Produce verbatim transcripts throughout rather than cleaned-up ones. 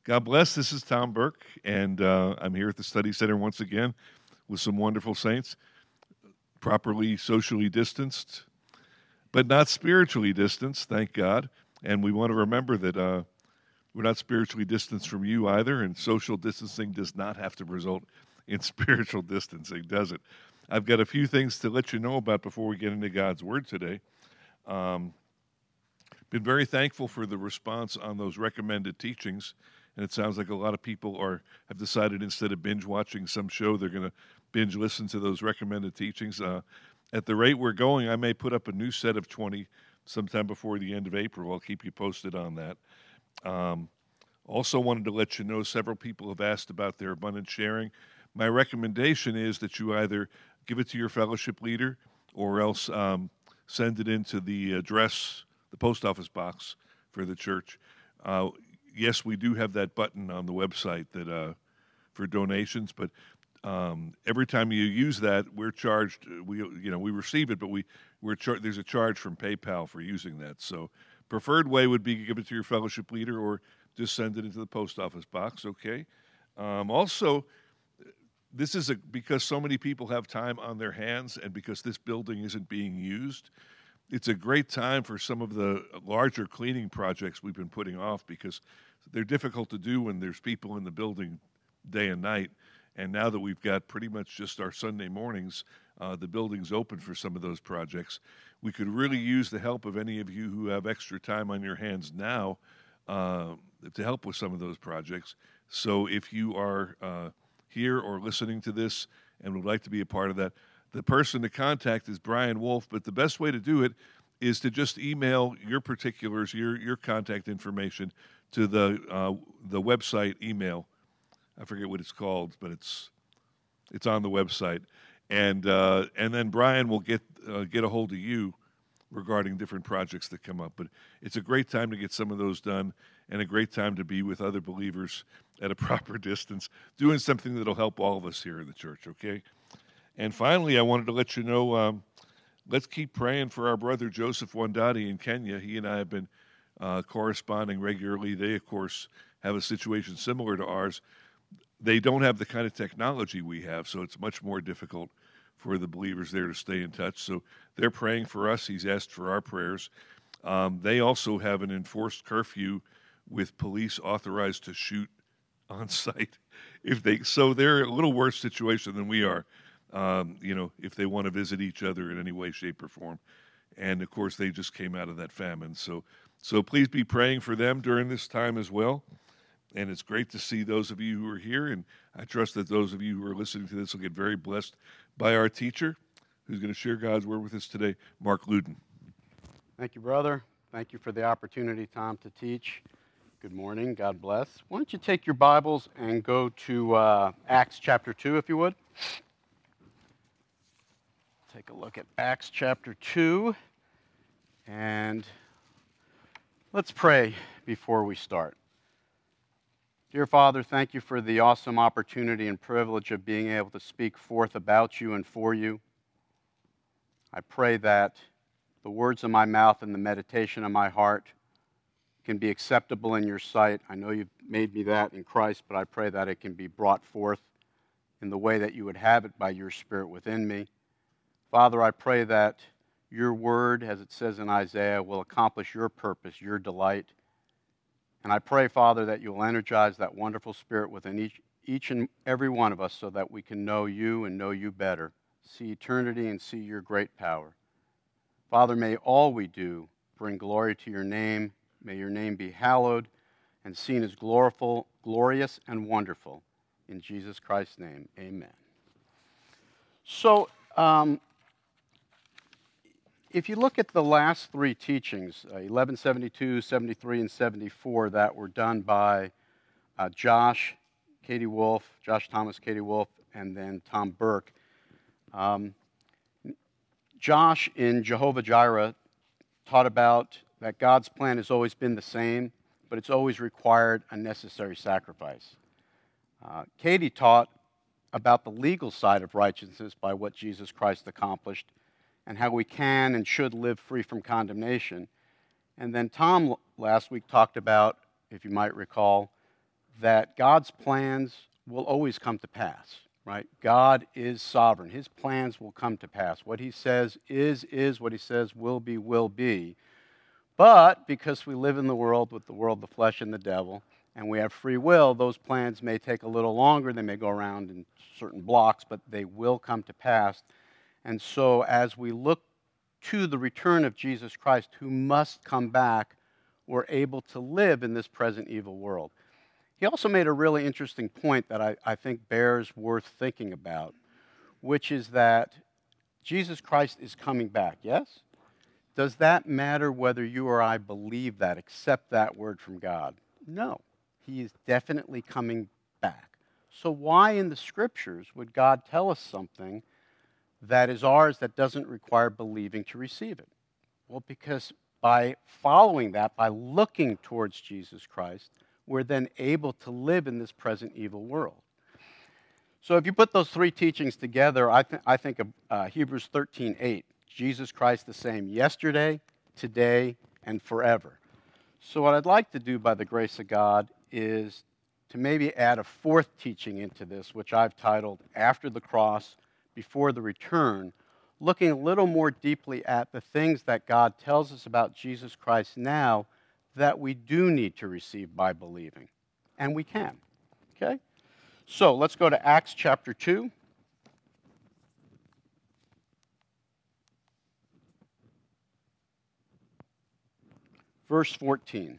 God bless. This is Tom Burke, and uh, I'm here at the Study Center once again with some wonderful saints, properly socially distanced, but not spiritually distanced, thank God. And we want to remember that uh, we're not spiritually distanced from you either, and social distancing does not have to result in spiritual distancing, does it? I've got a few things to let you know about before we get into God's Word today. Um, been very thankful for the response on those recommended teachings. And it sounds like a lot of people are have decided instead of binge watching some show, they're going to binge listen to those recommended teachings. Uh, at the rate we're going, I may put up a new set of twenty sometime before the end of April. I'll keep you posted on that. Um, also wanted to let you know several people have asked about their abundant sharing. My recommendation is that you either give it to your fellowship leader or else um, send it into the address, the post office box for the church. Uh, Yes, we do have that button on the website that uh, for donations, but um, every time you use that, we're charged. We you know we receive it, but we we're char- there's a charge from PayPal for using that. So, preferred way would be to give it to your fellowship leader or just send it into the post office box. Okay. Um, also, this is a, because so many people have time on their hands, and because this building isn't being used. It's a great time for some of the larger cleaning projects we've been putting off because they're difficult to do when there's people in the building day and night. And now that we've got pretty much just our Sunday mornings, uh, the building's open for some of those projects. We could really use the help of any of you who have extra time on your hands now uh, to help with some of those projects. So if you are uh, here or listening to this and would like to be a part of that, the person to contact is Brian Wolf, but the best way to do it is to just email your particulars, your your contact information to the uh, the website email. I forget what it's called, but it's it's on the website, and uh, and then Brian will get uh, get a hold of you regarding different projects that come up. But it's a great time to get some of those done, and a great time to be with other believers at a proper distance, doing something that'll help all of us here in the church. Okay. And finally, I wanted to let you know, um, let's keep praying for our brother Joseph Wandati in Kenya. He and I have been uh, corresponding regularly. They, of course, have a situation similar to ours. They don't have the kind of technology we have, so it's much more difficult for the believers there to stay in touch. So they're praying for us. He's asked for our prayers. Um, they also have an enforced curfew with police authorized to shoot on site. If they so they're a little worse situation than we are. Um, you know, if they want to visit each other in any way, shape, or form. And, of course, they just came out of that famine. So so please be praying for them during this time as well. And it's great to see those of you who are here. And I trust that those of you who are listening to this will get very blessed by our teacher, who's going to share God's Word with us today, Mark Luden. Thank you, brother. Thank you for the opportunity, Tom, to teach. Good morning. God bless. Why don't you take your Bibles and go to uh, Acts chapter two, if you would. Take a look at Acts chapter two, and let's pray before we start. Dear Father, thank you for the awesome opportunity and privilege of being able to speak forth about you and for you. I pray that the words of my mouth and the meditation of my heart can be acceptable in your sight. I know you've made me that in Christ, but I pray that it can be brought forth in the way that you would have it by your Spirit within me. Father, I pray that your word, as it says in Isaiah, will accomplish your purpose, your delight. And I pray, Father, that you will energize that wonderful spirit within each, each and every one of us so that we can know you and know you better, see eternity and see your great power. Father, may all we do bring glory to your name. May your name be hallowed and seen as gloriful, glorious and wonderful. In Jesus Christ's name, amen. So, um, if you look at the last three teachings, uh, eleven seventy-two, seventy-three, and seventy-four that were done by uh, Josh, Katie Wolf, Josh Thomas, Katie Wolf, and then Tom Burke, um, Josh in Jehovah Jireh taught about that God's plan has always been the same, but it's always required a necessary sacrifice. Uh, Katie taught about the legal side of righteousness by what Jesus Christ accomplished and how we can and should live free from condemnation. And then Tom last week talked about, if you might recall, that God's plans will always come to pass, right? God is sovereign. His plans will come to pass. What he says is, is. What he says will be, will be. But because we live in the world with the world, the flesh, and the devil, and we have free will, those plans may take a little longer. They may go around in certain blocks, but they will come to pass. And so as we look to the return of Jesus Christ, who must come back, we're able to live in this present evil world. He also made a really interesting point that I, I think bears worth thinking about, which is that Jesus Christ is coming back, yes? Does that matter whether you or I believe that, accept that word from God? No. He is definitely coming back. So why in the Scriptures would God tell us something that is ours that doesn't require believing to receive it? Well, because by following that, by looking towards Jesus Christ, we're then able to live in this present evil world. So if you put those three teachings together, I, th- I think of uh, Hebrews thirteen eight, Jesus Christ the same yesterday, today, and forever. So what I'd like to do by the grace of God is to maybe add a fourth teaching into this, which I've titled After the Cross, Before the Return, looking a little more deeply at the things that God tells us about Jesus Christ now that we do need to receive by believing. And we can. Okay? So let's go to Acts chapter two. Verse fourteen.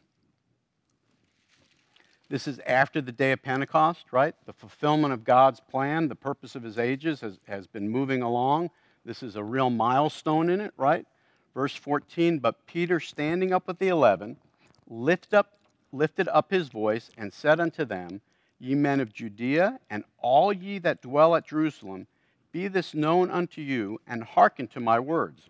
This is after the day of Pentecost, right? The fulfillment of God's plan, the purpose of his ages has, has been moving along. This is a real milestone in it, right? Verse fourteen, but Peter, standing up with the eleven, lift up, lifted up his voice and said unto them, Ye men of Judea, and all ye that dwell at Jerusalem, be this known unto you, and hearken to my words.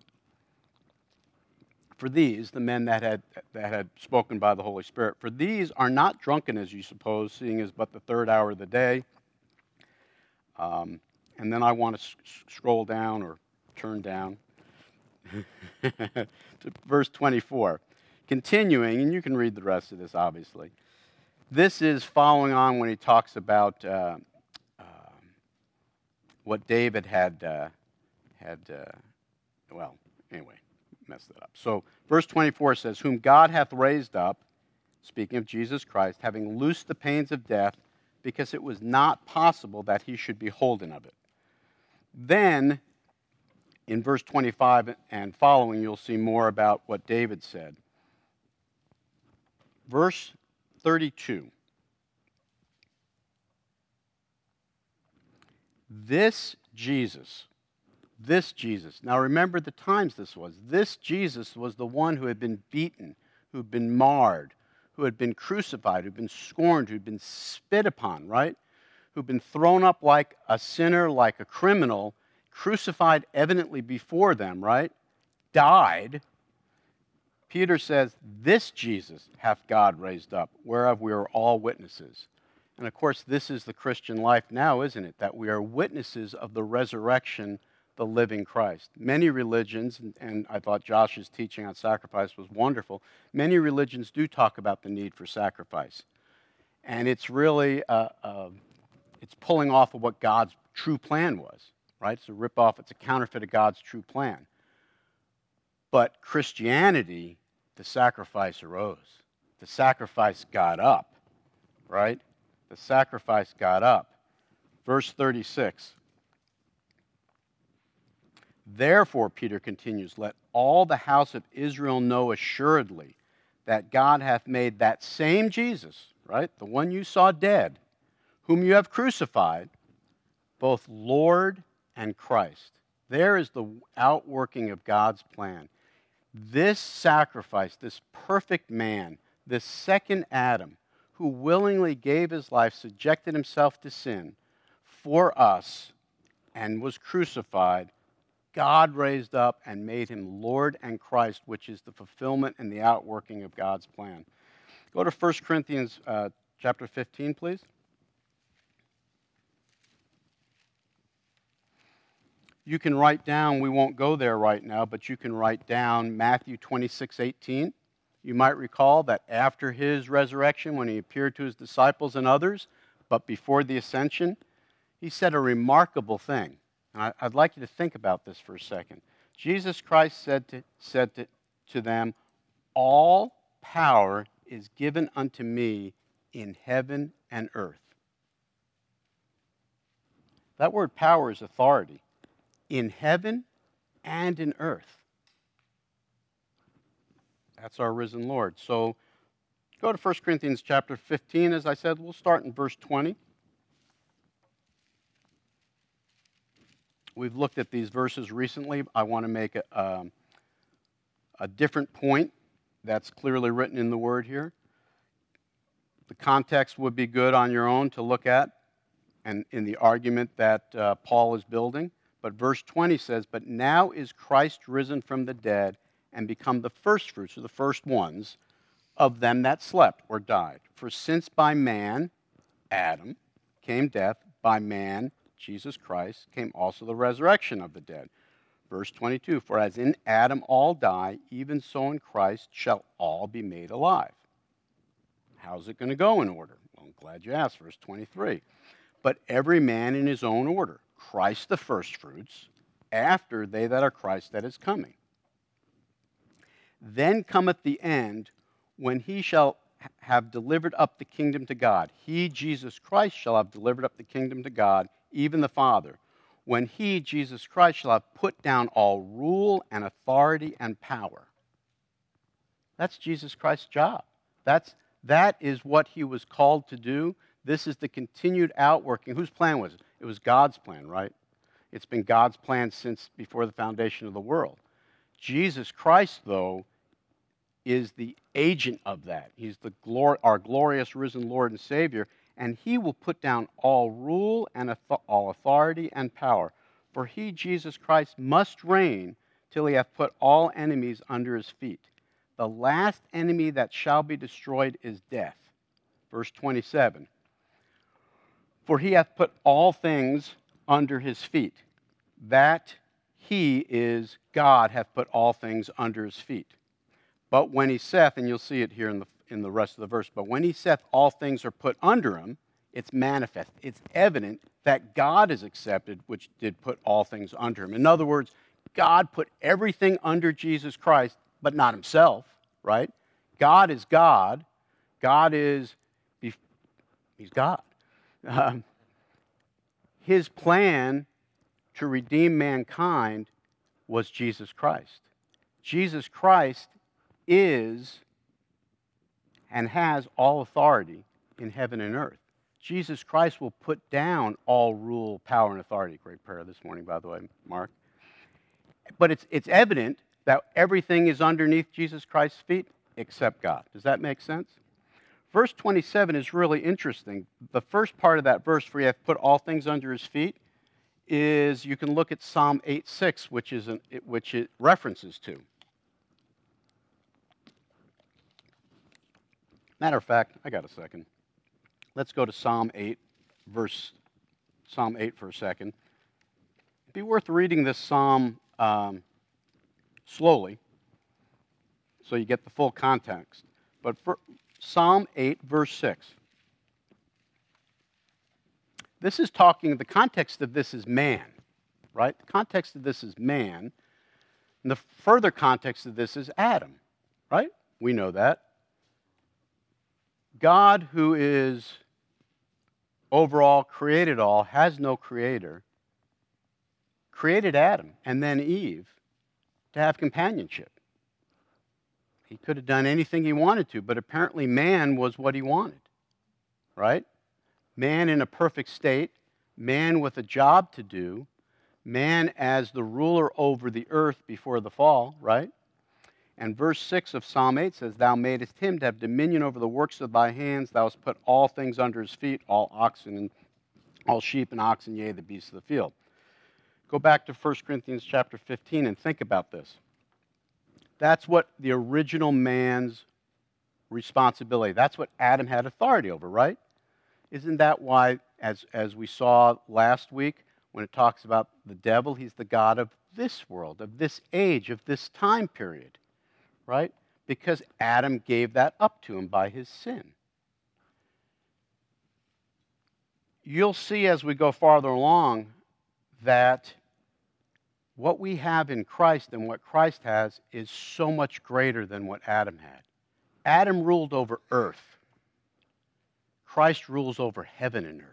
For these, the men that had, that had spoken by the Holy Spirit, for these are not drunken as you suppose, seeing as but the third hour of the day. Um, and then I want to s- scroll down or turn down to verse twenty-four. Continuing, and you can read the rest of this, obviously. This is following on when he talks about uh, uh, what David had, uh, had uh, well, anyway, messed it up. So verse twenty-four says, whom God hath raised up, speaking of Jesus Christ, having loosed the pains of death, because it was not possible that he should be holden of it. Then, in verse twenty-five and following, you'll see more about what David said. Verse thirty-two. This Jesus, this Jesus. Now remember the times this was. This Jesus was the one who had been beaten, who had been marred, who had been crucified, who had been scorned, who had been spit upon, right? Who had been thrown up like a sinner, like a criminal, crucified evidently before them, right? Died. Peter says, this Jesus hath God raised up, whereof we are all witnesses. And of course, this is the Christian life now, isn't it? That we are witnesses of the resurrection, the living Christ. Many religions, and I thought Josh's teaching on sacrifice was wonderful, many religions do talk about the need for sacrifice. And it's really, uh, uh, it's pulling off of what God's true plan was, right? It's a ripoff, it's a counterfeit of God's true plan. But Christianity, the sacrifice arose. The sacrifice got up, right? The sacrifice got up. Verse thirty-six. Therefore, Peter continues, let all the house of Israel know assuredly that God hath made that same Jesus, right, the one you saw dead, whom you have crucified, both Lord and Christ. There is the outworking of God's plan. This sacrifice, this perfect man, this second Adam, who willingly gave his life, subjected himself to sin for us, and was crucified, God raised up and made him Lord and Christ, which is the fulfillment and the outworking of God's plan. Go to First Corinthians uh, chapter fifteen, please. You can write down, we won't go there right now, but you can write down Matthew twenty-six eighteen. You might recall that after his resurrection, when he appeared to his disciples and others, but before the ascension, he said a remarkable thing. And I, I'd like you to think about this for a second. Jesus Christ said to, said to, to them, "All power is given unto me in heaven and earth." That word power is authority. In heaven and in earth. That's our risen Lord. So go to First Corinthians chapter fifteen, as I said. We'll start in verse twenty. We've looked at these verses recently. I want to make a, um, a different point that's clearly written in the Word here. The context would be good on your own to look at and in the argument that uh, Paul is building. But verse twenty says, "But now is Christ risen from the dead and become the firstfruits," or the first ones, "of them that slept," or died. "For since by man, Adam, came death, by man, Jesus Christ, came also the resurrection of the dead." Verse twenty-two, "For as in Adam all die, even so in Christ shall all be made alive." How's it going to go in order? Well, I'm glad you asked. Verse twenty-three, "But every man in his own order, Christ the firstfruits, after they that are Christ that is coming. Then cometh the end, when he shall have delivered up the kingdom to God. He, Jesus Christ, shall have delivered up the kingdom to God, even the Father. When he, Jesus Christ, shall have put down all rule and authority and power." That's Jesus Christ's job. That's, that is what he was called to do. This is the continued outworking. Whose plan was it? It was God's plan, right? It's been God's plan since before the foundation of the world. Jesus Christ, though, is the agent of that. He's the glor- our glorious risen Lord and Savior, and he will put down all rule and all authority and power. For he, Jesus Christ, must reign till he hath put all enemies under his feet. The last enemy that shall be destroyed is death. Verse twenty-seven, "For he hath put all things under his feet." That he is, God hath put all things under his feet. "But when he saith," and you'll see it here in the, in the rest of the verse, "but when he saith all things are put under him," it's manifest. It's evident that God is accepted, which did put all things under him. In other words, God put everything under Jesus Christ, but not himself, right? God is God. God is, he's God. Um, his plan to redeem mankind was Jesus Christ. Jesus Christ is and has all authority in heaven and earth. Jesus Christ will put down all rule, power, and authority. Great prayer this morning, by the way, Mark. But it's, it's evident that everything is underneath Jesus Christ's feet except God. Does that make sense? Verse twenty-seven is really interesting. The first part of that verse, "For he hath put all things under his feet," is, you can look at Psalm eight six, which, is an, which it references to. Matter of fact, I got a second. Let's go to Psalm eight, verse Psalm eight for a second. It'd be worth reading this psalm um, slowly, so you get the full context. But for Psalm eight, verse six. This is talking, the context of this is man, right? The context of this is man. And the further context of this is Adam, right? We know that. God, who is overall, created all, has no creator, created Adam and then Eve to have companionship. He could have done anything he wanted to, but apparently man was what he wanted, right? Man in a perfect state, man with a job to do, man as the ruler over the earth before the fall, right? And verse six of Psalm eight says, "Thou madest him to have dominion over the works of thy hands. Thou hast put all things under his feet, all oxen and all sheep and oxen, yea, the beasts of the field." Go back to First Corinthians chapter fifteen and think about this. That's what the original man's responsibility, that's what Adam had authority over, right? Isn't that why, as, as we saw last week, when it talks about the devil, he's the god of this world, of this age, of this time period, right? because Adam gave that up to him by his sin. You'll see as we go farther along that what we have in Christ and what Christ has is so much greater than what Adam had. Adam ruled over earth. Christ rules over heaven and earth.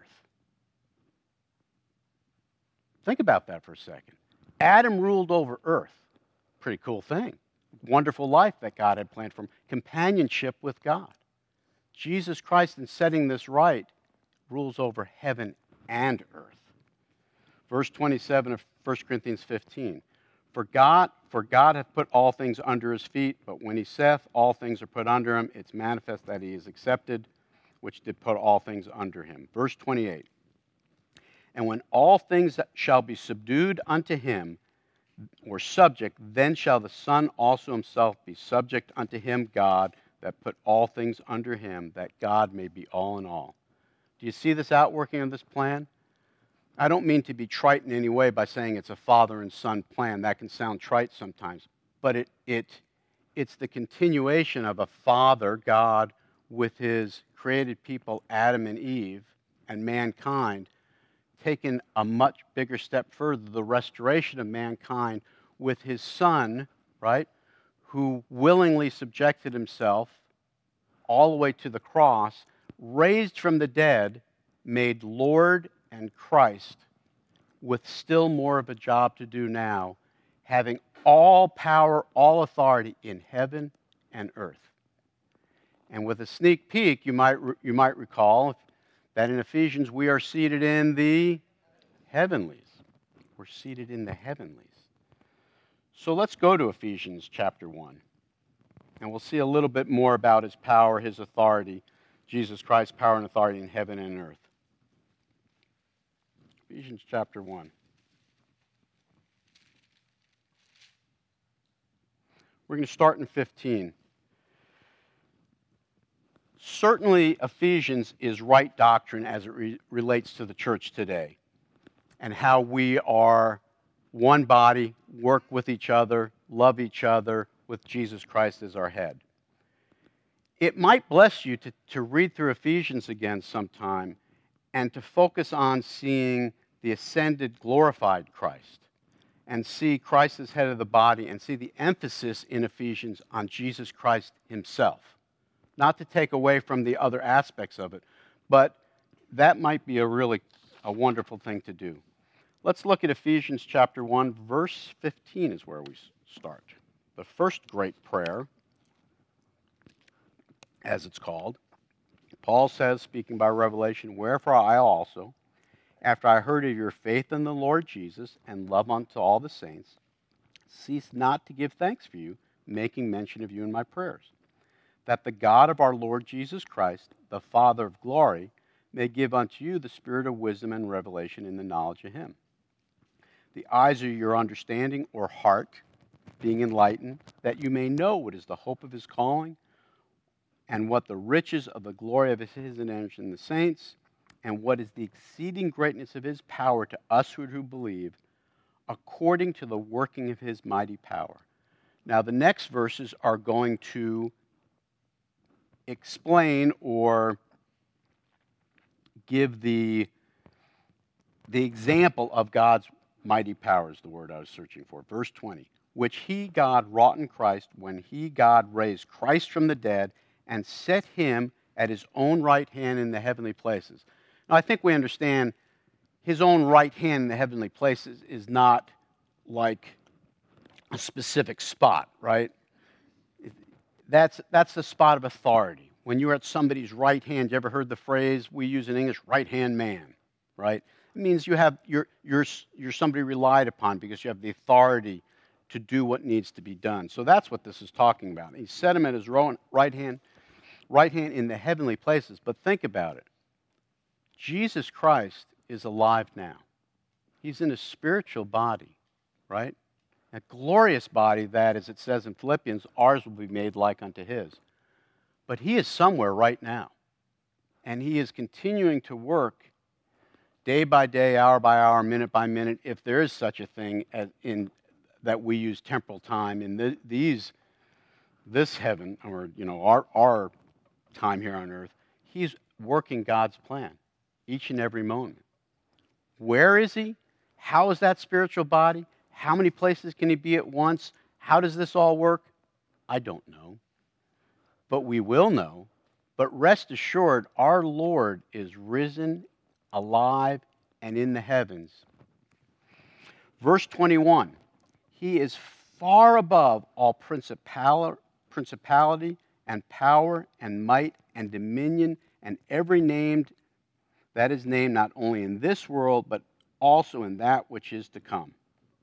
Think about that for a second. Adam ruled over earth. Pretty cool thing. Wonderful life that God had planned for him. Companionship with God. Jesus Christ, in setting this right, rules over heaven and earth. Verse twenty-seven of First Corinthians fifteen. For God, for God hath put all things under his feet, but when he saith, all things are put under him, it's manifest that he is accepted, which did put all things under him. Verse twenty-eight. And when all things shall be subdued unto him, or subject, then shall the Son also himself be subject unto him, God, that put all things under him, that God may be all in all. Do you see this outworking of this plan? I don't mean to be trite in any way by saying it's a father and son plan. That can sound trite sometimes. But it, it, it's the continuation of a father, God, with his created people, Adam and Eve, and mankind, taken a much bigger step further, the restoration of mankind with his son, right, who willingly subjected himself all the way to the cross, raised from the dead, made Lord and Christ, with still more of a job to do now, having all power, all authority in heaven and earth. And with a sneak peek, you might, you might recall that in Ephesians we are seated in the heavenlies. We're seated in the heavenlies. So let's go to Ephesians chapter one. And we'll see a little bit more about his power, his authority, Jesus Christ's power and authority in heaven and earth. Ephesians chapter one. We're going to start in fifteen. Certainly, Ephesians is right doctrine as it re- relates to the church today and how we are one body, work with each other, love each other, with Jesus Christ as our head. It might bless you to, to read through Ephesians again sometime and to focus on seeing the ascended, glorified Christ and see Christ as head of the body and see the emphasis in Ephesians on Jesus Christ himself. Not to take away from the other aspects of it, but that might be a really a wonderful thing to do. Let's look at Ephesians chapter one, verse fifteen is where we start. The first great prayer, as it's called. Paul says, speaking by revelation, wherefore I also, after I heard of your faith in the Lord Jesus and love unto all the saints, cease not to give thanks for you, making mention of you in my prayers, that the God of our Lord Jesus Christ, the Father of glory, may give unto you the spirit of wisdom and revelation in the knowledge of him. The eyes of your understanding or heart being enlightened, that you may know what is the hope of his calling, and what the riches of the glory of his inheritance in the saints, and what is the exceeding greatness of his power to us who do believe, according to the working of his mighty power. Now, the next verses are going to explain or give the, the example of God's mighty power is the word I was searching for. Verse twenty, which he, God, wrought in Christ when he, God, raised Christ from the dead and set him at his own right hand in the heavenly places. Now, I think we understand his own right hand in the heavenly places is not like a specific spot, right? That's, that's the spot of authority. When you're at somebody's right hand, you ever heard the phrase we use in English, right-hand man, right? It means you have, you're, you're, you're somebody relied upon because you have the authority to do what needs to be done. So that's what this is talking about. He set him at his right hand, right hand in the heavenly places. But think about it. Jesus Christ is alive now. He's in a spiritual body, right? A glorious body that, as it says in Philippians, ours will be made like unto his. But he is somewhere right now. And he is continuing to work day by day, hour by hour, minute by minute, if there is such a thing as in that we use temporal time in the, these this heaven, or you know, our our time here on earth, he's working God's plan each and every moment. Where is he? How is that spiritual body? How many places can he be at once? How does this all work? I don't know. But we will know. But rest assured, our Lord is risen, alive, and in the heavens. Verse twenty-one, he is far above all principal, principality and power and might and dominion and every name that is named not only in this world, but also in that which is to come.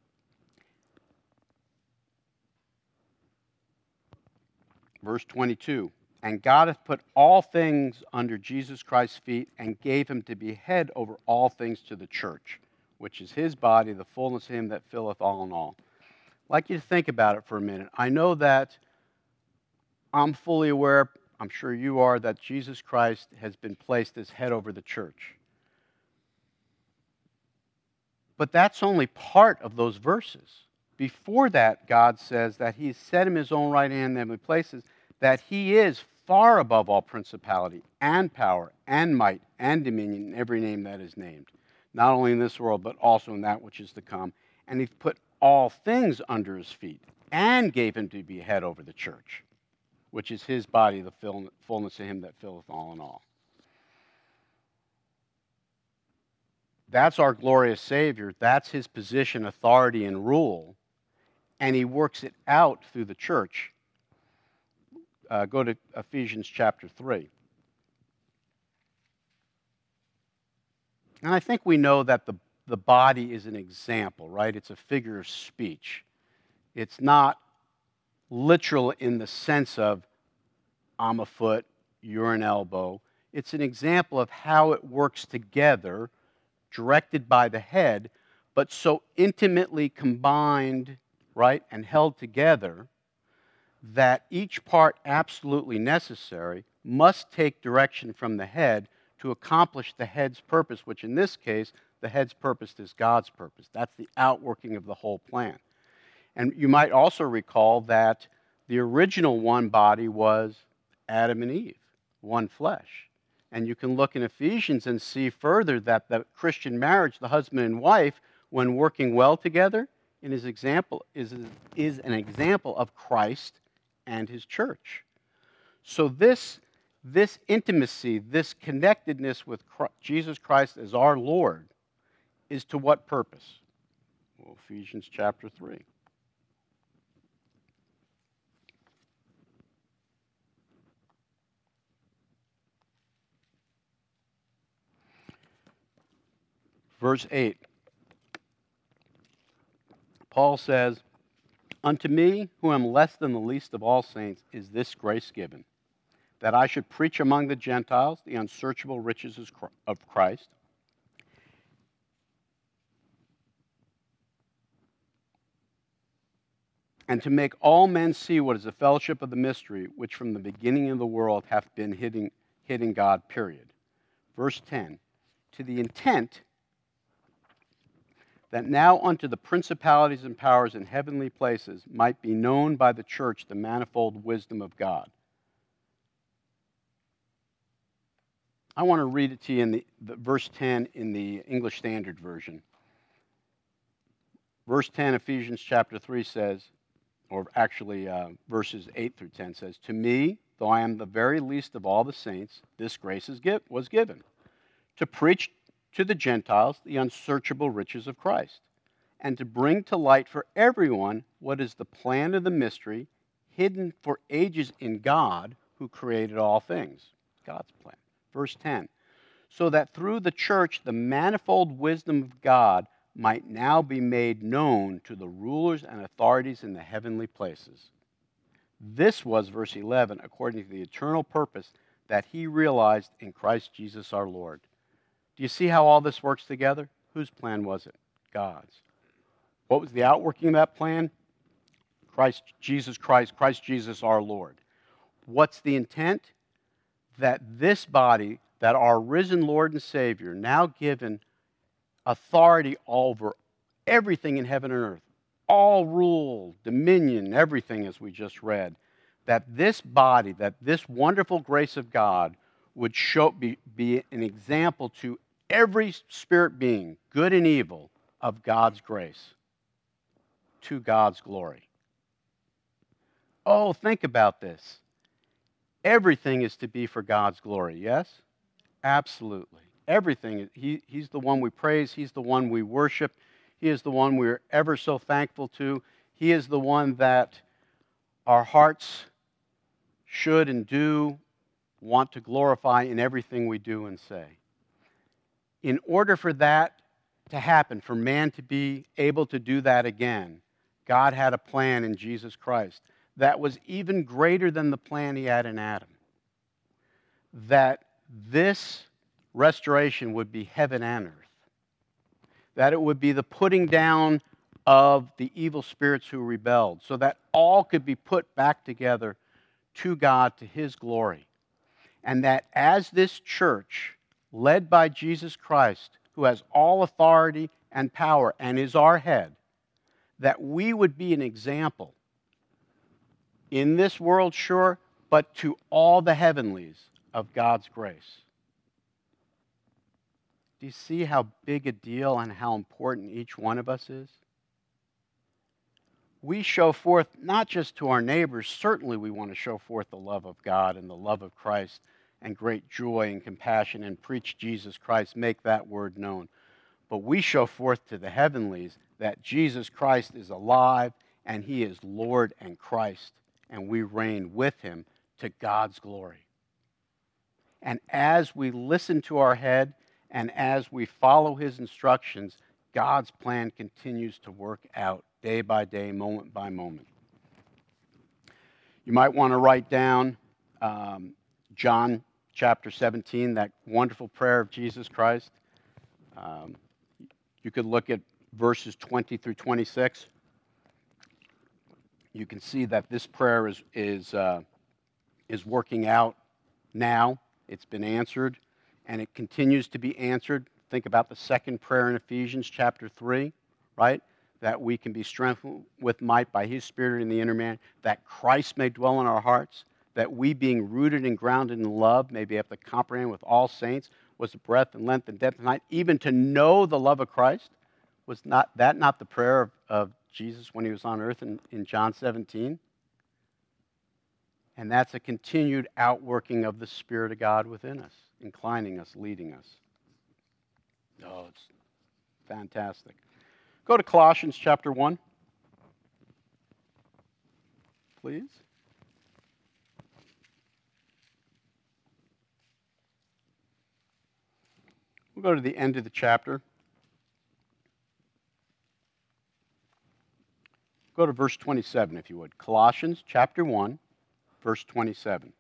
Verse twenty-two, and God hath put all things under Jesus Christ's feet and gave him to be head over all things to the church, which is his body, the fullness of him that filleth all in all. I'd like you to think about it for a minute. I know that I'm fully aware, I'm sure you are, that Jesus Christ has been placed as head over the church. But that's only part of those verses. Before that, God says that he's set him his own right hand in heavenly places, that he is far above all principality and power and might and dominion in every name that is named, not only in this world, but also in that which is to come. And he's put all things under his feet and gave him to be head over the church, which is his body, the fullness of him that filleth all in all. That's our glorious Savior. That's his position, authority, and rule. And he works it out through the church. Uh, go to Ephesians chapter three. And I think we know that the, the body is an example, right? It's a figure of speech. It's not literal in the sense of I'm a foot, you're an elbow. It's an example of how it works together, directed by the head, but so intimately combined, right, and held together that each part absolutely necessary must take direction from the head to accomplish the head's purpose, which in this case, the head's purpose is God's purpose. That's the outworking of the whole plan. And you might also recall that the original one body was Adam and Eve, one flesh. And you can look in Ephesians and see further that the Christian marriage, the husband and wife, when working well together, in his example, is, is an example of Christ and his church. So this, this intimacy, this connectedness with Christ, Jesus Christ as our Lord, is to what purpose? Well, Ephesians chapter three. Verse eight. Paul says, unto me, who am less than the least of all saints, is this grace given, that I should preach among the Gentiles the unsearchable riches of Christ, and to make all men see what is the fellowship of the mystery, which from the beginning of the world hath been hidden, hidden God, period. Verse ten, to the intent that now unto the principalities and powers in heavenly places might be known by the church the manifold wisdom of God. I want to read it to you in the, the verse ten in the English Standard Version. Verse ten, Ephesians chapter three says, or actually uh, verses eight through ten says, to me, though I am the very least of all the saints, this grace is give, was given, to preach to the Gentiles the unsearchable riches of Christ, and to bring to light for everyone what is the plan of the mystery hidden for ages in God who created all things. God's plan. Verse ten, so that through the church the manifold wisdom of God might now be made known to the rulers and authorities in the heavenly places. This was, verse eleven, according to the eternal purpose that he realized in Christ Jesus our Lord. Do you see how all this works together? Whose plan was it? God's. What was the outworking of that plan? Christ, Jesus Christ, Christ Jesus our Lord. What's the intent? That this body, that our risen Lord and Savior, now given authority over everything in heaven and earth, all rule, dominion, everything as we just read, that this body, that this wonderful grace of God would show, be, be an example to every spirit being, good and evil, of God's grace, to God's glory. Oh, think about this. Everything is to be for God's glory, yes? Absolutely. Everything. He, he's the one we praise. He's the one we worship. He is the one we're ever so thankful to. He is the one that our hearts should and do want to glorify in everything we do and say. In order for that to happen, for man to be able to do that again, God had a plan in Jesus Christ that was even greater than the plan he had in Adam. That this restoration would be heaven and earth. That it would be the putting down of the evil spirits who rebelled, so that all could be put back together to God, to his glory. And that as this church, led by Jesus Christ, who has all authority and power and is our head, that we would be an example in this world, sure, but to all the heavenlies of God's grace. Do you see how big a deal and how important each one of us is? We show forth, not just to our neighbors, certainly we want to show forth the love of God and the love of Christ and great joy and compassion and preach Jesus Christ, make that word known. But we show forth to the heavenlies that Jesus Christ is alive and he is Lord and Christ, and we reign with him to God's glory. And as we listen to our head and as we follow his instructions, God's plan continues to work out day by day, moment by moment. You might want to write down um, John chapter seventeen, that wonderful prayer of Jesus Christ. Um, you could look at verses twenty through twenty-six. You can see that this prayer is, is, uh, is working out now. It's been answered, and it continues to be answered. Think about the second prayer in Ephesians chapter three, right? That we can be strengthened with might by his Spirit in the inner man, that Christ may dwell in our hearts, that we, being rooted and grounded in love, may be able to comprehend with all saints what's the breadth and length and depth and height, even to know the love of Christ. Was not that not the prayer of, of Jesus when he was on earth in, in John seventeen? And that's a continued outworking of the Spirit of God within us, inclining us, leading us. Oh, it's fantastic. Go to Colossians chapter one, please. We'll go to the end of the chapter. Go to verse twenty-seven, if you would. Colossians chapter one, verse twenty-seven.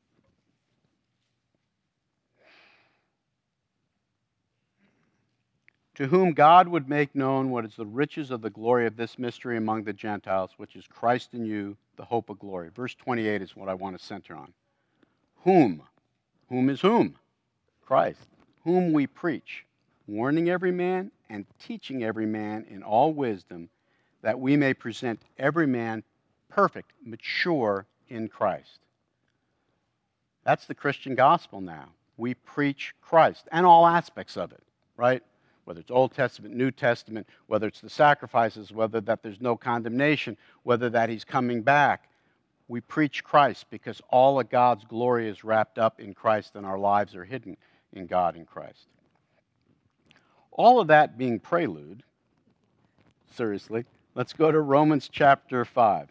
To whom God would make known what is the riches of the glory of this mystery among the Gentiles, which is Christ in you, the hope of glory. Verse twenty-eight is what I want to center on. Whom? Whom is whom? Christ. Whom we preach, warning every man and teaching every man in all wisdom, that we may present every man perfect, mature in Christ. That's the Christian gospel now. We preach Christ and all aspects of it, right? Whether it's Old Testament, New Testament, whether it's the sacrifices, whether that there's no condemnation, whether that he's coming back. We preach Christ because all of God's glory is wrapped up in Christ and our lives are hidden in God in Christ. All of that being prelude, seriously, let's go to Romans chapter five.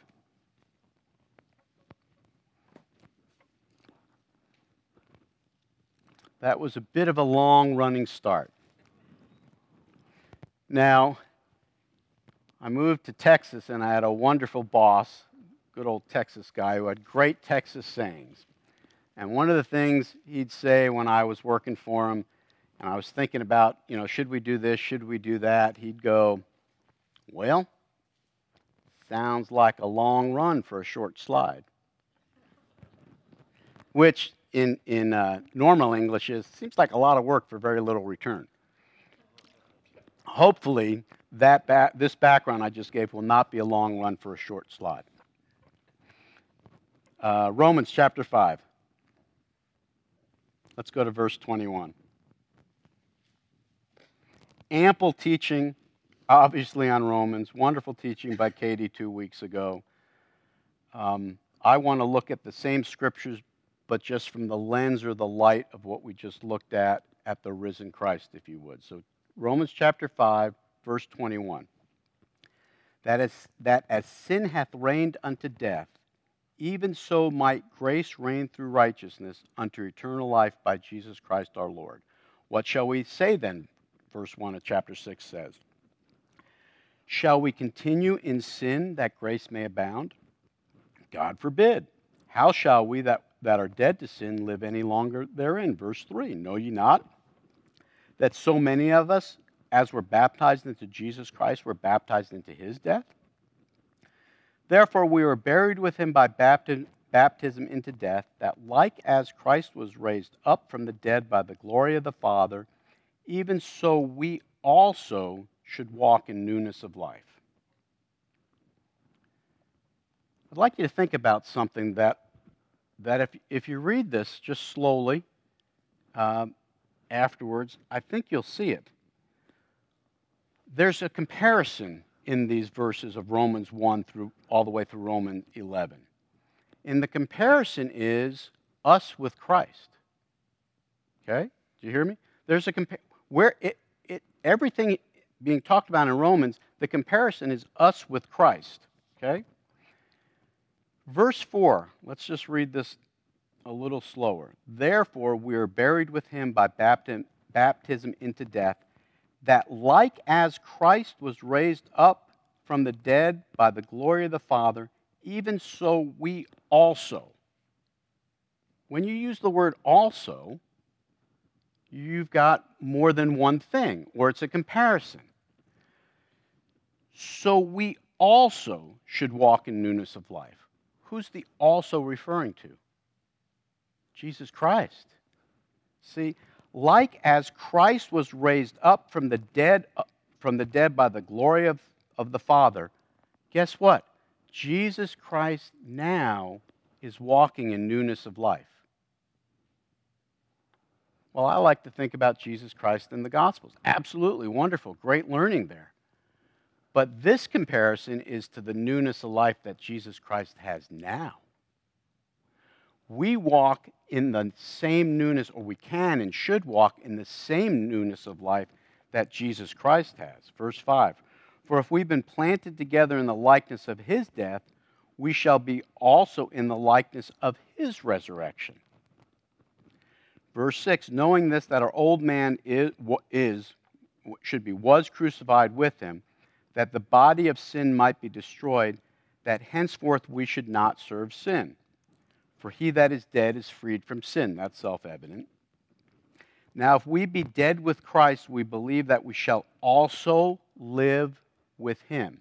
That was a bit of a long-running start. Now, I moved to Texas and I had a wonderful boss, good old Texas guy who had great Texas sayings. And one of the things he'd say when I was working for him, and I was thinking about, you know, should we do this, should we do that, he'd go, well, sounds like a long run for a short slide. Which in, in uh, normal English is, seems like a lot of work for very little return. Hopefully, that ba- this background I just gave will not be a long run for a short slide. Uh, Romans chapter five. Let's go to verse twenty-one. Ample teaching, obviously, on Romans. Wonderful teaching by Katie two weeks ago. Um, I want to look at the same scriptures, but just from the lens or the light of what we just looked at, at the risen Christ, if you would. So Romans chapter five, verse twenty-one. That is, that as sin hath reigned unto death, even so might grace reign through righteousness unto eternal life by Jesus Christ our Lord. What shall we say then? Verse one of chapter six says, shall we continue in sin that grace may abound? God forbid. How shall we that, that are dead to sin live any longer therein? Verse three, know ye not that so many of us, as were baptized into Jesus Christ, were baptized into his death? Therefore we were buried with him by baptism, baptism into death, that like as Christ was raised up from the dead by the glory of the Father, even so we also should walk in newness of life. I'd like you to think about something that, that if, if you read this just slowly uh, afterwards, I think you'll see it. There's a comparison in these verses of Romans one through all the way through Romans eleven. And the comparison is us with Christ. Okay? Do you hear me? There's a compa- where it, it everything being talked about in Romans, the comparison is us with Christ. Okay? Verse four, let's just read this a little slower. Therefore, we are buried with him by baptism, baptism into death, that like as Christ was raised up from the dead by the glory of the Father, even so we also. When you use the word also, you've got more than one thing, or it's a comparison. So we also should walk in newness of life. Who's the also referring to? Jesus Christ. See, like as Christ was raised up from the dead, from the dead by the glory of, of the Father, guess what? Jesus Christ now is walking in newness of life. Well, I like to think about Jesus Christ in the Gospels. Absolutely wonderful, great learning there. But this comparison is to the newness of life that Jesus Christ has now. We walk in the same newness, or we can and should walk in the same newness of life that Jesus Christ has. Verse five, for if we've been planted together in the likeness of his death, we shall be also in the likeness of his resurrection. Verse six, knowing this, that our old man is, is should be, was crucified with him, that the body of sin might be destroyed, that henceforth we should not serve sin. For he that is dead is freed from sin. That's self-evident. Now, if we be dead with Christ, we believe that we shall also live with him.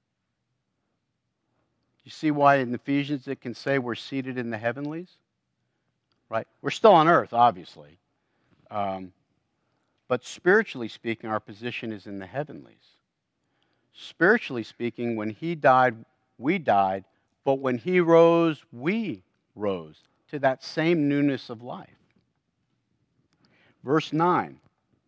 You see why in Ephesians it can say we're seated in the heavenlies? Right? We're still on earth, obviously. Um, but spiritually speaking, our position is in the heavenlies. Spiritually speaking, when he died, we died. But when he rose, we rose to that same newness of life. Verse nine,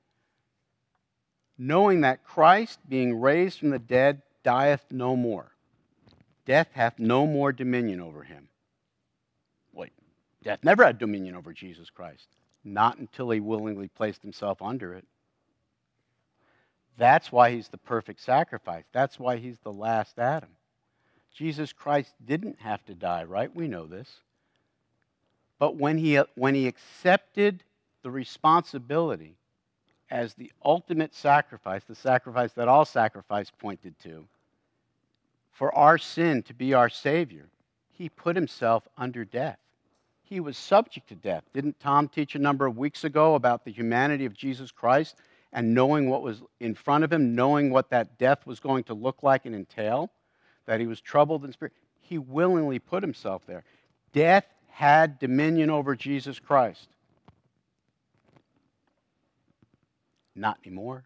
knowing that Christ, being raised from the dead, dieth no more. Death hath no more dominion over him. Wait, death never had dominion over Jesus Christ. Not until he willingly placed himself under it. That's why he's the perfect sacrifice. That's why he's the last Adam. Jesus Christ didn't have to die, right? We know this. But when he, when he accepted the responsibility as the ultimate sacrifice, the sacrifice that all sacrifice pointed to, for our sin to be our Savior, he put himself under death. He was subject to death. Didn't Tom teach a number of weeks ago about the humanity of Jesus Christ and knowing what was in front of him, knowing what that death was going to look like and entail, that he was troubled in spirit? He willingly put himself there. Death had dominion over Jesus Christ. Not anymore.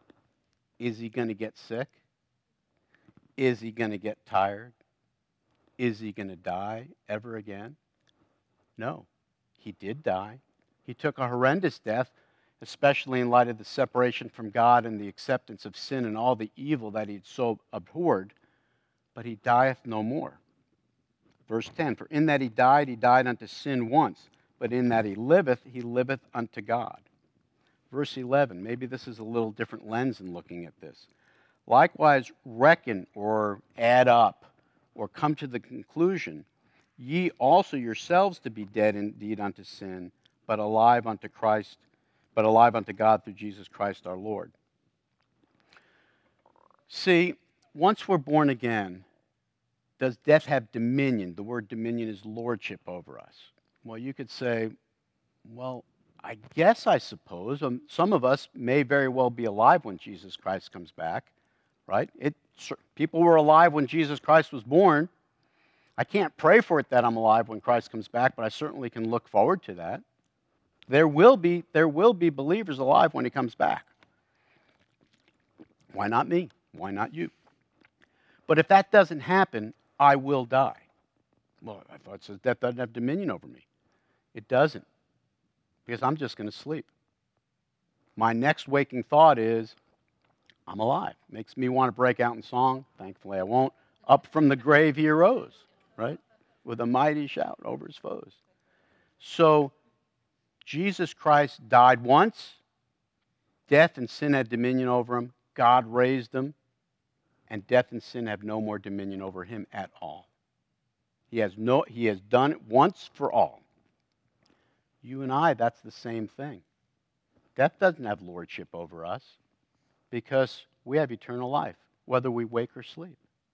Is he going to get sick? Is he going to get tired? Is he going to die ever again? No. He did die. He took a horrendous death, especially in light of the separation from God and the acceptance of sin and all the evil that he had so abhorred, but he dieth no more. Verse ten, for in that he died, he died unto sin once, but in that he liveth, he liveth unto God. Verse eleven, maybe this is a little different lens in looking at this. Likewise, reckon or add up or come to the conclusion, ye also yourselves to be dead indeed unto sin, but alive unto Christ, but alive unto God through Jesus Christ our Lord. See, once we're born again, does death have dominion? The word dominion is lordship over us. Well, you could say, well, I guess I suppose. Um, some of us may very well be alive when Jesus Christ comes back, right? It, people were alive when Jesus Christ was born. I can't pray for it that I'm alive when Christ comes back, but I certainly can look forward to that. There will be, there will be believers alive when he comes back. Why not me? Why not you? But if that doesn't happen, I will die. Well, I thought it says death doesn't have dominion over me. It doesn't, because I'm just going to sleep. My next waking thought is, I'm alive. Makes me want to break out in song. Thankfully, I won't. Up from the grave he arose, right? With a mighty shout over his foes. So, Jesus Christ died once. Death and sin had dominion over him. God raised him. And death and sin have no more dominion over him at all. He has, no, he has done it once for all. You and I, that's the same thing. Death doesn't have lordship over us because we have eternal life, whether we wake or sleep.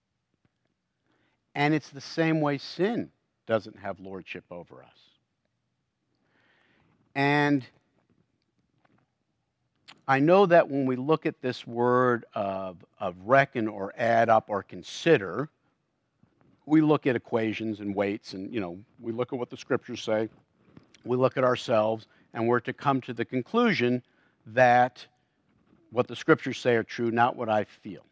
And it's the same way sin doesn't have lordship over us. And I know that when we look at this word of, of reckon or add up or consider, we look at equations and weights and, you know, we look at what the scriptures say, we look at ourselves, and we're to come to the conclusion that what the scriptures say are true, not what I feel.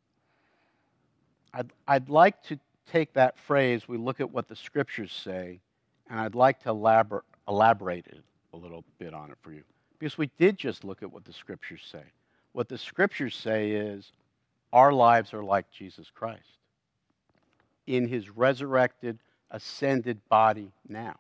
I'd, I'd like to take that phrase, we look at what the scriptures say, and I'd like to elabor- elaborate it a little bit on it for you. Because we did just look at what the scriptures say. What the scriptures say is our lives are like Jesus Christ in his resurrected, ascended body now.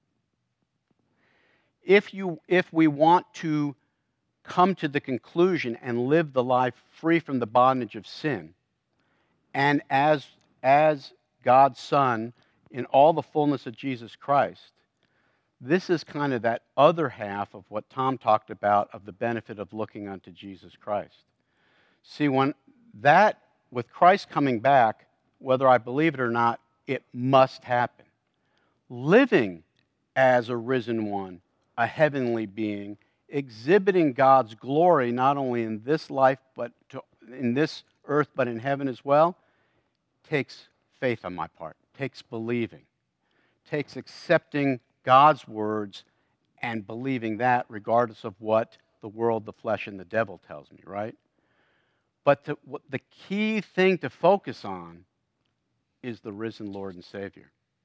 If you, if we want to come to the conclusion and live the life free from the bondage of sin, and as, as God's Son in all the fullness of Jesus Christ, this is kind of that other half of what Tom talked about of the benefit of looking unto Jesus Christ. See, when that, with Christ coming back, whether I believe it or not, it must happen. Living as a risen one, a heavenly being, exhibiting God's glory not only in this life, but to, in this earth, but in heaven as well, takes faith on my part, takes believing, takes accepting God's words and believing that regardless of what the world, the flesh, and the devil tells me, right? But the, the key thing to focus on is the risen Lord and Savior.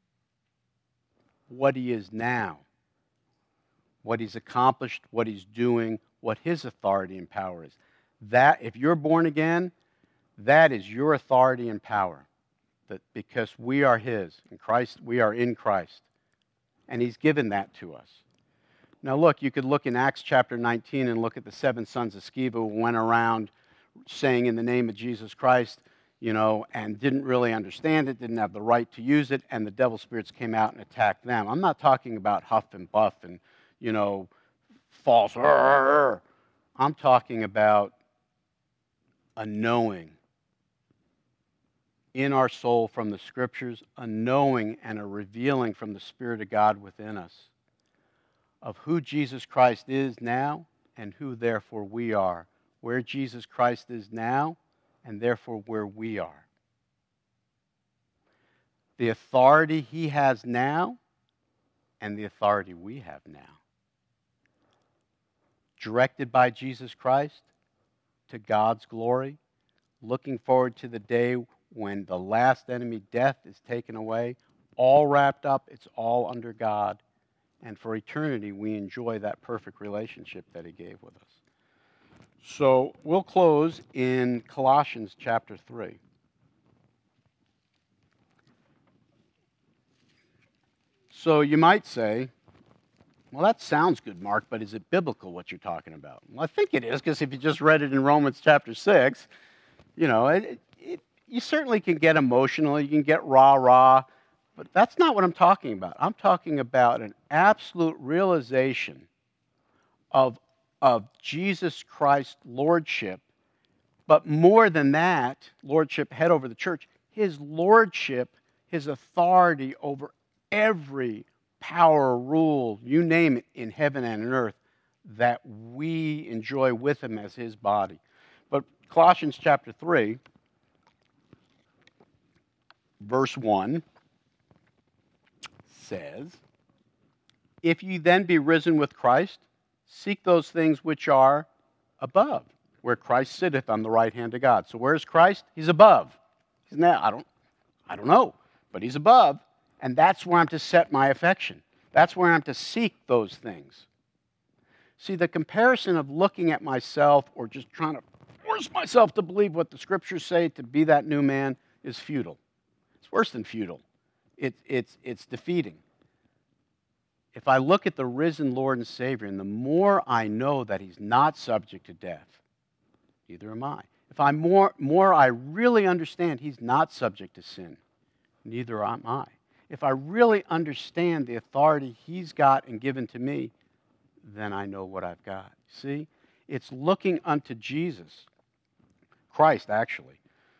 What he is now, what he's accomplished, what he's doing, what his authority and power is. That, if you're born again, that is your authority and power. That because we are his, in Christ, we are in Christ. And he's given that to us. Now look, you could look in Acts chapter nineteen and look at the seven sons of Sceva who went around saying in the name of Jesus Christ, you know, and didn't really understand it, didn't have the right to use it, and the devil spirits came out and attacked them. I'm not talking about huff and buff and, you know, false. I'm talking about a knowing in our soul from the scriptures, a knowing and a revealing from the Spirit of God within us of who Jesus Christ is now and who therefore we are. Where Jesus Christ is now and therefore where we are. The authority he has now and the authority we have now. Directed by Jesus Christ to God's glory, looking forward to the day when the last enemy, death, is taken away, all wrapped up, it's all under God. And for eternity, we enjoy that perfect relationship that he gave with us. So we'll close in Colossians chapter three. So you might say, well, that sounds good, Mark, but is it biblical what you're talking about? Well, I think it is, because if you just read it in Romans chapter six, you know, it, it, you certainly can get emotional, you can get rah-rah, but that's not what I'm talking about. I'm talking about an absolute realization of, of Jesus Christ's lordship, but more than that, lordship head over the church, his lordship, his authority over every power, rule, you name it, in heaven and on earth, that we enjoy with him as his body. But Colossians chapter three, verse one, says, if you then be risen with Christ, seek those things which are above, where Christ sitteth on the right hand of God. So where's Christ? He's above. He's not, I don't, I don't know, but he's above, and that's where I'm to set my affection. That's where I'm to seek those things. See, the comparison of looking at myself or just trying to force myself to believe what the scriptures say to be that new man is futile. It's worse than futile. It, it's, it's defeating. If I look at the risen Lord and Savior, and the more I know that he's not subject to death, neither am I. If I more, more I really understand he's not subject to sin, neither am I. If I really understand the authority he's got and given to me, then I know what I've got. See? It's looking unto Jesus, Christ actually.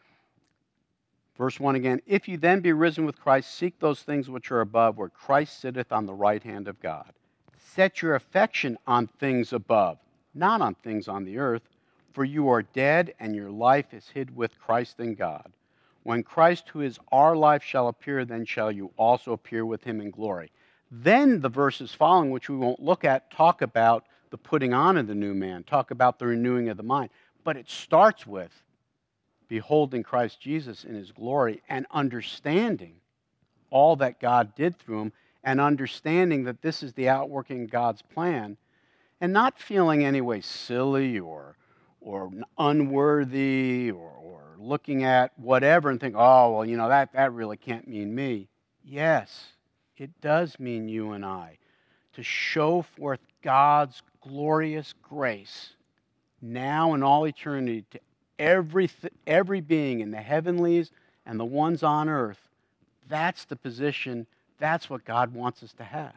Verse one again, if you then be risen with Christ, seek those things which are above, where Christ sitteth on the right hand of God. Set your affection on things above, not on things on the earth, for you are dead, and your life is hid with Christ in God. When Christ, who is our life, shall appear, then shall you also appear with him in glory. Then the verses following, which we won't look at, talk about the putting on of the new man, talk about the renewing of the mind. But it starts with beholding Christ Jesus in his glory and understanding all that God did through him, and understanding that this is the outworking of God's plan, and not feeling any way silly or, or unworthy or, or looking at whatever and think, oh, well, you know, that, that really can't mean me. Yes, it does mean you and I, to show forth God's glorious grace now and all eternity to every, every being in the heavenlies and the ones on earth. That's the position, that's what God wants us to have.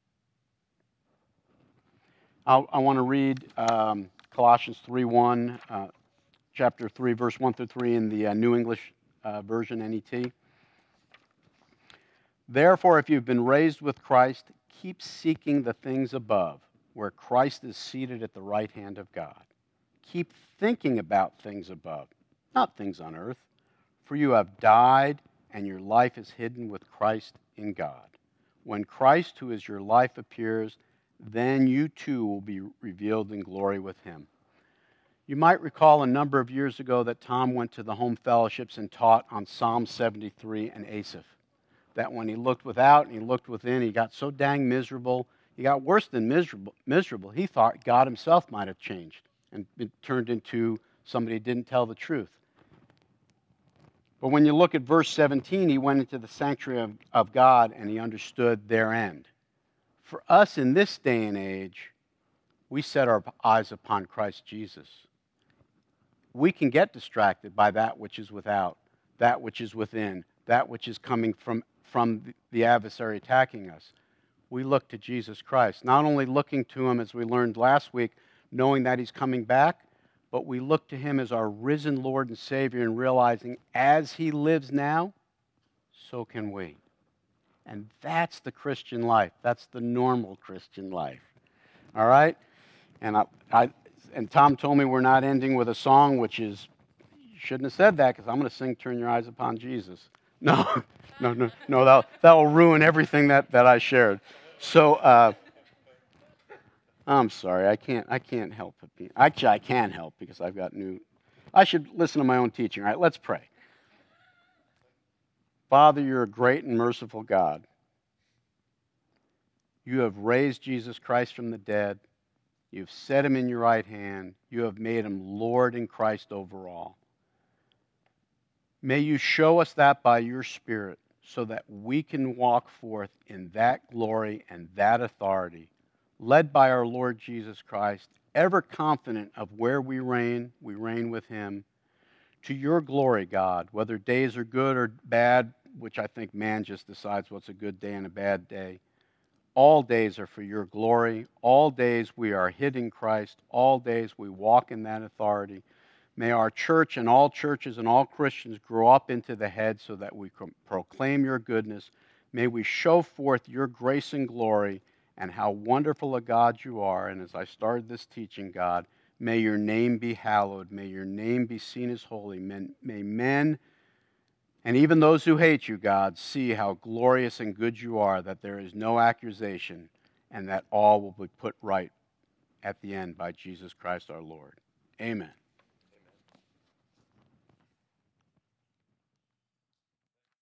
I'll, I want to read um, Colossians three one, uh, chapter three, verse one through three in the uh, New English uh, Version, N E T. Therefore, if you've been raised with Christ, keep seeking the things above, where Christ is seated at the right hand of God. Keep thinking about things above, not things on earth, for you have died, and your life is hidden with Christ in God. When Christ, who is your life, appears, then you too will be revealed in glory with him. You might recall a number of years ago that Tom went to the home fellowships and taught on Psalm seventy-three and Asaph. That when he looked without and he looked within, he got so dang miserable. He got worse than miserable. Miserable. He thought God himself might have changed and been turned into somebody who didn't tell the truth. But when you look at verse seventeen, he went into the sanctuary of, of God and he understood their end. For us in this day and age, we set our eyes upon Christ Jesus. We can get distracted by that which is without, that which is within, that which is coming from, from the adversary attacking us. We look to Jesus Christ, not only looking to him, as we learned last week, knowing that he's coming back, but we look to him as our risen Lord and Savior and realizing as he lives now, so can we. And that's the Christian life. That's the normal Christian life. All right? And I, I and Tom told me we're not ending with a song, which is, you shouldn't have said that, because I'm going to sing Turn Your Eyes Upon Jesus. No, no, no, no, that, that will ruin everything that, that I shared. So, uh, I'm sorry, I can't, I can't help it. Being, actually, I can help because I've got new, I should listen to my own teaching. All right, let's pray. Father, you're a great and merciful God. You have raised Jesus Christ from the dead. You've set him in your right hand. You have made him Lord and Christ over all. May you show us that by your Spirit so that we can walk forth in that glory and that authority, led by our Lord Jesus Christ, ever confident of where we reign, we reign with him. To your glory, God, whether days are good or bad, which I think man just decides what's a good day and a bad day. All days are for your glory. All days we are hid in Christ. All days we walk in that authority. May our church and all churches and all Christians grow up into the head so that we can proclaim your goodness. May we show forth your grace and glory and how wonderful a God you are. And as I started this teaching, God, may your name be hallowed. May your name be seen as holy. May men and even those who hate you, God, see how glorious and good you are, that there is no accusation, and that all will be put right at the end by Jesus Christ our Lord. Amen.